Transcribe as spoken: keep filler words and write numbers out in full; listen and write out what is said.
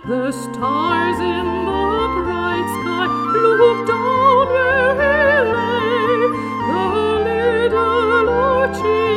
The stars in the bright sky looked down where he lay. The little Lord Jesus